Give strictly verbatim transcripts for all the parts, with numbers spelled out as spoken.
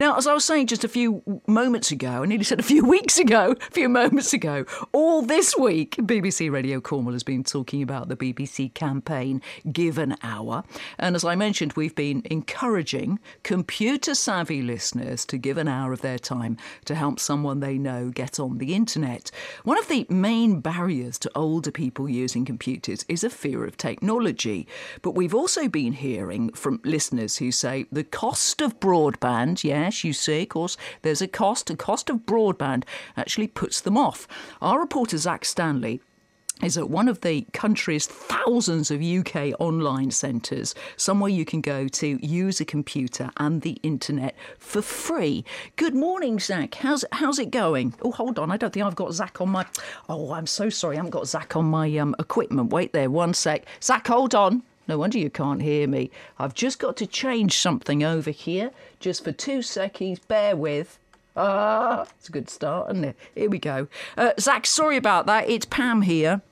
Now, as I was saying just a few moments ago, I nearly said a few weeks ago, a few moments ago, all this week, B B C Radio Cornwall has been talking about the B B C campaign Give an Hour. And as I mentioned, we've been encouraging computer-savvy listeners to give an hour of their time to help someone they know get on the internet. One of the main barriers to older people using computers is a fear of technology. But we've also been hearing from listeners who say the cost of broadband, yes, you see, of course, there's a cost. The cost of broadband actually puts them off. Our reporter, Zach Stanley, is at one of the country's thousands of U K online centres, somewhere you can go to use a computer and the internet for free. Good morning, Zach. How's how's it going? Oh, hold on. I don't think I've got Zach on my... Oh, I'm so sorry. I haven't got Zach on my um, equipment. Wait there, one sec. Zach, hold on. No wonder you can't hear me. I've just got to change something over here. Just for two seconds. Bear with. Ah, it's a good start, isn't it? Here we go. Uh, Zach, sorry about that. It's Pam here.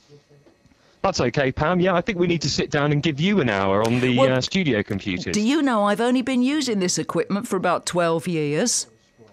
That's okay, Pam. Yeah, I think we need to sit down and give you an hour on the Well, uh, studio computers. Do you know I've only been using this equipment for about twelve years?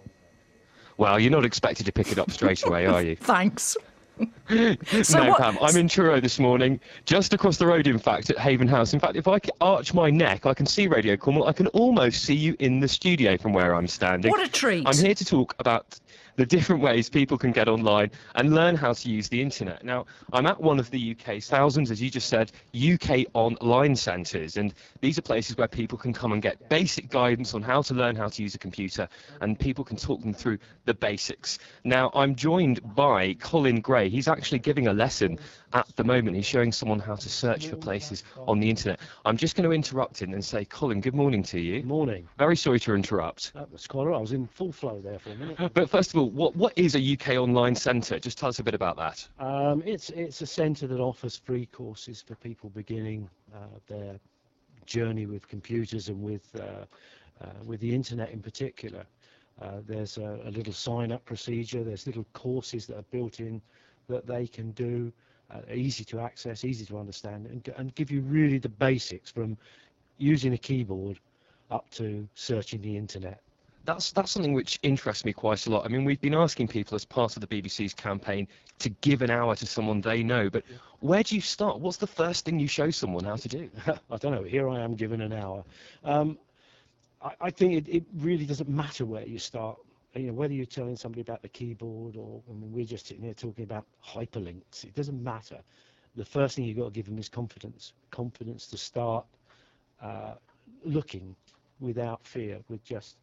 Well, you're not expected to pick it up straight away, are you? Thanks. So no, what... Pam, I'm in Truro this morning, just across the road, in fact, at Haven House. In fact, if I arch my neck, I can see Radio Cornwall. I can almost see you in the studio from where I'm standing. What a treat. I'm here to talk about the different ways people can get online and learn how to use the internet. Now, I'm at one of the U K's thousands, as you just said, U K online centres, and these are places where people can come and get basic guidance on how to learn how to use a computer, and people can talk them through the basics. Now, I'm joined by Colin Gray. He's actually giving a lesson at the moment. He's showing someone how to search for places on the internet. I'm just going to interrupt him and say, Colin, good morning to you. Good morning. Very sorry to interrupt. That was quite all right. I was in full flow there for a minute. But first of all, what what is a U K online centre? Just tell us a bit about that. Um, it's it's a centre that offers free courses for people beginning uh, their journey with computers and with uh, uh, with the internet in particular. Uh, there's a, a little sign-up procedure. There's little courses that are built in that they can do, uh, easy to access, easy to understand, and, and give you really the basics from using a keyboard up to searching the internet. That's that's something which interests me quite a lot. I mean, we've been asking people as part of the B B C's campaign to give an hour to someone they know, but where do you start? What's the first thing you show someone how to do? I don't know. Here I am given an hour. Um, I, I think it, it really doesn't matter where you start. You know, whether you're telling somebody about the keyboard or, I mean, we're just sitting here talking about hyperlinks. It doesn't matter. The first thing you've got to give them is confidence. Confidence to start uh, looking without fear, with just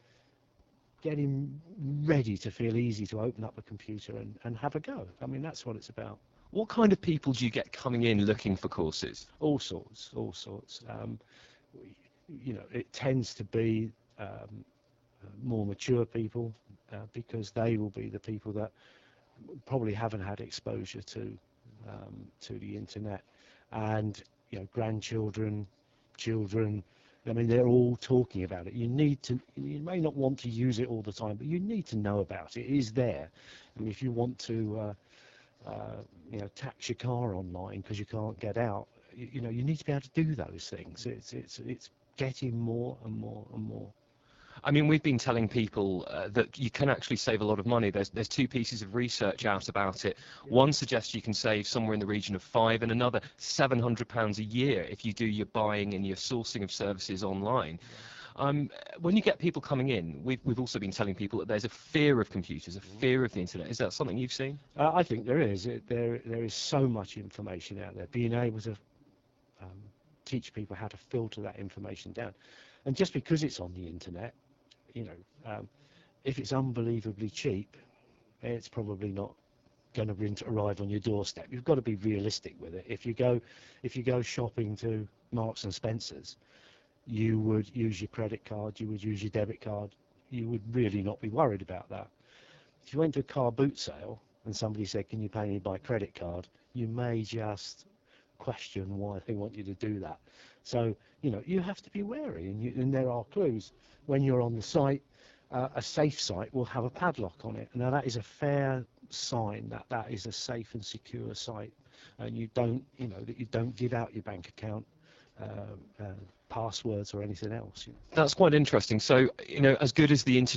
getting ready to feel easy to open up a computer and, and have a go. I mean, that's what it's about. What kind of people do you get coming in looking for courses? All sorts, all sorts. Um, you know, it tends to be um, more mature people uh, because they will be the people that probably haven't had exposure to um, to the internet, and you know, grandchildren, children. I mean, they're all talking about it. You need to, you may not want to use it all the time, but you need to know about it. It is there. I mean, if you want to, uh, uh, you know, tax your car online because you can't get out, you, you know, you need to be able to do those things. It's, it's, it's getting more and more and more. I mean, we've been telling people uh, that you can actually save a lot of money. There's there's two pieces of research out about it. One suggests you can save somewhere in the region of five, and another seven hundred pounds a year if you do your buying and your sourcing of services online. Um, when you get people coming in, we've we've also been telling people that there's a fear of computers, a fear of the internet. Is that something you've seen? Uh, I think there is. It, there there is so much information out there. Being able to um, teach people how to filter that information down, and just because it's on the internet, you know, um, if it's unbelievably cheap, it's probably not going to arrive on your doorstep. You've got to be realistic with it. If you go, if you go shopping to Marks and Spencers, you would use your credit card, you would use your debit card. You would really not be worried about that. If you went to a car boot sale and somebody said, "Can you pay me by credit card?" you may just question why they want you to do that. So, you know, you have to be wary, and, you, and there are clues. When you're on the site, uh, a safe site will have a padlock on it. Now, that is a fair sign that that is a safe and secure site, and you don't, you know, that you don't give out your bank account uh, uh, passwords or anything else. You know. That's quite interesting. So, you know, as good as the internet